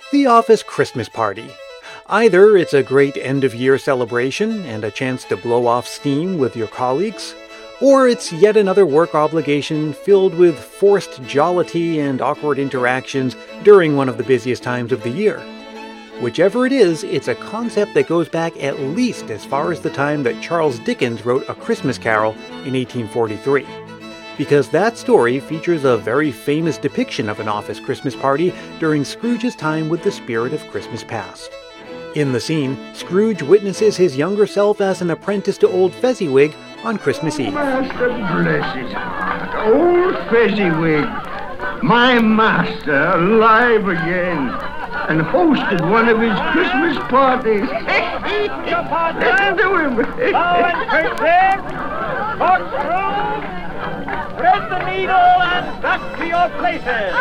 The office Christmas party. Either it's a great end-of-year celebration and a chance to blow off steam with your colleagues, or it's yet another work obligation filled with forced jollity and awkward interactions during one of the busiest times of the year. Whichever it is, it's a concept that goes back at least as far as the time that Charles Dickens wrote A Christmas Carol in 1843. Because that story features a very famous depiction of an office Christmas party during Scrooge's time with the spirit of Christmas past. In the scene, Scrooge witnesses his younger self as an apprentice to old Fezziwig on Christmas Eve. Master blessed, old Fezziwig, my master alive again, and hosted one of his Christmas parties. Listen to him. Now and curtain, corkscrew, thread the needle and back to your places.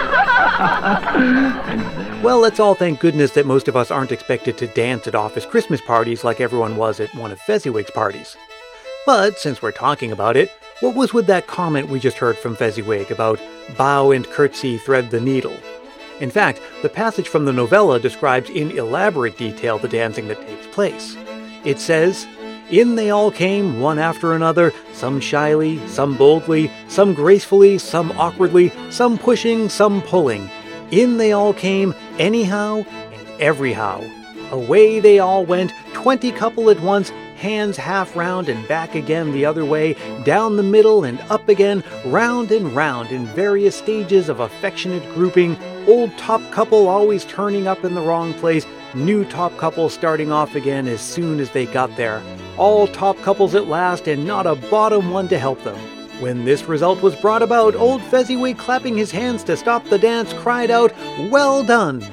Well, let's all thank goodness that most of us aren't expected to dance at office Christmas parties like everyone was at one of Fezziwig's parties. But since we're talking about it, what was with that comment we just heard from Fezziwig about bow and curtsy, thread the needle? In fact, the passage from the novella describes in elaborate detail the dancing that takes place. It says, "In they all came, one after another, some shyly, some boldly, some gracefully, some awkwardly, some pushing, some pulling. In they all came, anyhow and everyhow. Away they all went, 20 couple at once, hands half round and back again the other way, down the middle and up again, round and round in various stages of affectionate grouping, old top couple always turning up in the wrong place, new top couple starting off again as soon as they got there. All top couples at last and not a bottom one to help them. When this result was brought about, old Fezziwig, clapping his hands to stop the dance, cried out, 'Well done!'"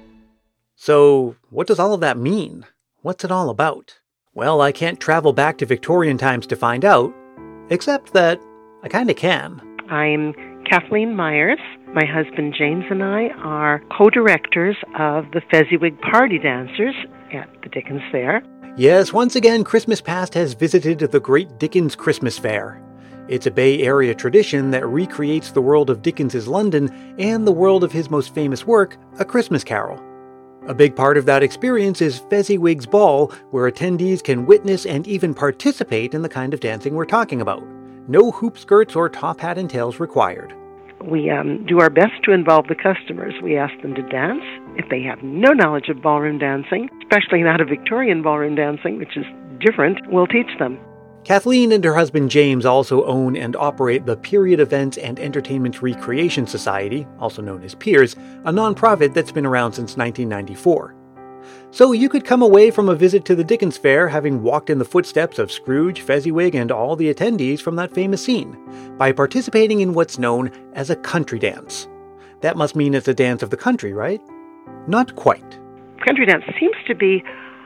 So, what does all of that mean? What's it all about? Well, I can't travel back to Victorian times to find out, except that I kinda can. I'm Kathleen Myers. My husband James and I are co-directors of the Fezziwig Party Dancers at the Dickens Fair. Yes, once again, Christmas Past has visited the Great Dickens Christmas Fair. It's a Bay Area tradition that recreates the world of Dickens's London and the world of his most famous work, A Christmas Carol. A big part of that experience is Fezziwig's Ball, where attendees can witness and even participate in the kind of dancing we're talking about. No hoop skirts or top hat and tails required. We do our best to involve the customers. We ask them to dance. If they have no knowledge of ballroom dancing, especially not of Victorian ballroom dancing, which is different, we'll teach them. Kathleen and her husband James also own and operate the Period Events and Entertainment Recreation Society, also known as PEERS, a nonprofit that's been around since 1994. So you could come away from a visit to the Dickens Fair having walked in the footsteps of Scrooge, Fezziwig, and all the attendees from that famous scene, by participating in what's known as a country dance. That must mean it's a dance of the country, right? Not quite. Country dance seems to be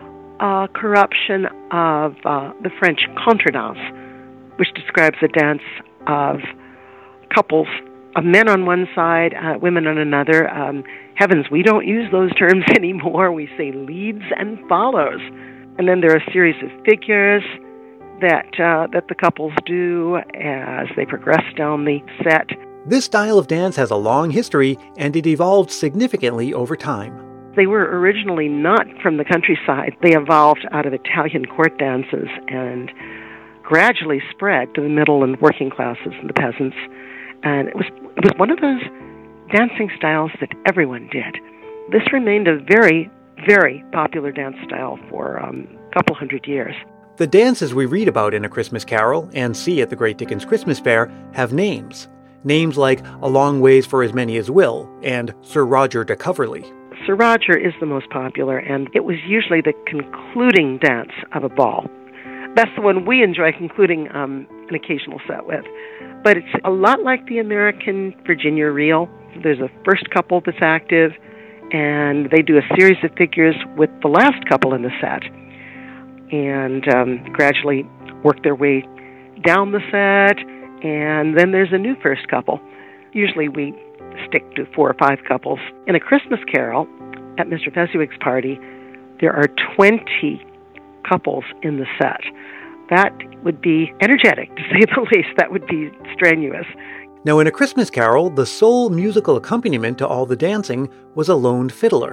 a corruption of the French contredanse, which describes a dance of couples, of men on one side, women on another. Heavens, we don't use those terms anymore. We say leads and follows. And then there are a series of figures that the couples do as they progress down the set. This style of dance has a long history, and it evolved significantly over time. They were originally not from the countryside. They evolved out of Italian court dances and gradually spread to the middle and working classes and the peasants. And it was one of those dancing styles that everyone did. This remained a very, very popular dance style for a couple hundred years. The dances we read about in A Christmas Carol and see at the Great Dickens Christmas Fair have names. Names like A Long Ways for As Many as Will and Sir Roger de Coverley. Sir Roger is the most popular, and it was usually the concluding dance of a ball. That's the one we enjoy concluding an occasional set with. But it's a lot like the American Virginia Reel. There's a first couple that's active, and they do a series of figures with the last couple in the set, and gradually work their way down the set, and then there's a new first couple. Usually we stick to 4 or 5 couples. In A Christmas Carol, at Mr. Fezziwig's party, there are 20 couples in the set. That would be energetic, to say the least. That would be strenuous. Now, in A Christmas Carol, the sole musical accompaniment to all the dancing was a lone fiddler.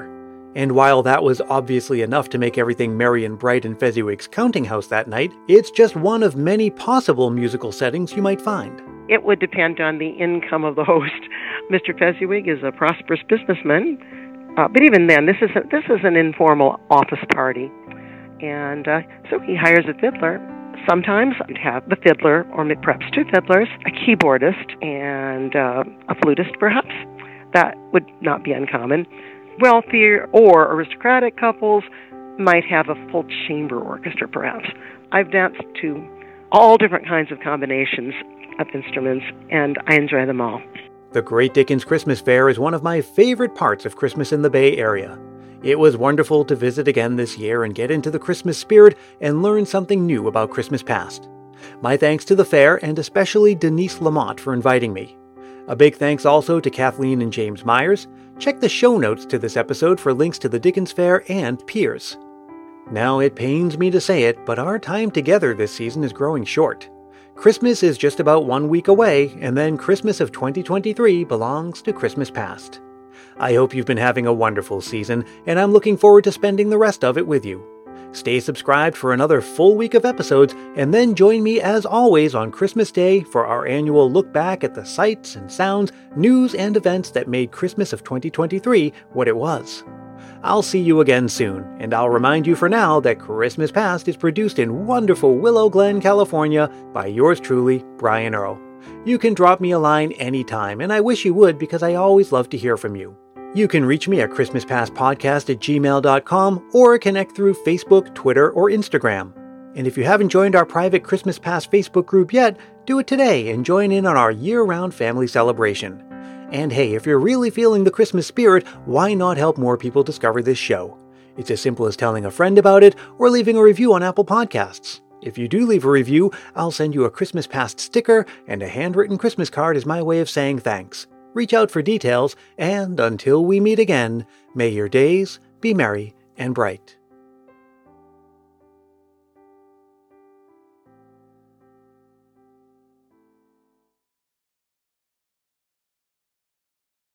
And while that was obviously enough to make everything merry and bright in Fezziwig's counting house that night, it's just one of many possible musical settings you might find. It would depend on the income of the host. Mr. Fezziwig is a prosperous businessman, but even then, this is an informal office party. And so he hires a fiddler. Sometimes you'd have the fiddler, or perhaps two fiddlers, a keyboardist, and a flutist, perhaps. That would not be uncommon. Wealthier or aristocratic couples might have a full chamber orchestra, perhaps. I've danced to all different kinds of combinations of instruments, and I enjoy them all. The Great Dickens Christmas Fair is one of my favorite parts of Christmas in the Bay Area. It was wonderful to visit again this year and get into the Christmas spirit and learn something new about Christmas past. My thanks to the fair and especially Denise Lamont for inviting me. A big thanks also to Kathleen and James Myers. Check the show notes to this episode for links to the Dickens Fair and Piers. Now, it pains me to say it, but our time together this season is growing short. Christmas is just about 1 week away, and then Christmas of 2023 belongs to Christmas past. I hope you've been having a wonderful season, and I'm looking forward to spending the rest of it with you. Stay subscribed for another full week of episodes, and then join me as always on Christmas Day for our annual look back at the sights and sounds, news, and events that made Christmas of 2023 what it was. I'll see you again soon, and I'll remind you for now that Christmas Past is produced in wonderful Willow Glen, California by yours truly, Brian Earl. You can drop me a line anytime, and I wish you would because I always love to hear from you. You can reach me at christmaspastpodcast@gmail.com or connect through Facebook, Twitter, or Instagram. And if you haven't joined our private Christmas Past Facebook group yet, do it today and join in on our year-round family celebration. And hey, if you're really feeling the Christmas spirit, why not help more people discover this show? It's as simple as telling a friend about it or leaving a review on Apple Podcasts. If you do leave a review, I'll send you a Christmas Past sticker, and a handwritten Christmas card is my way of saying thanks. Reach out for details, and until we meet again, may your days be merry and bright.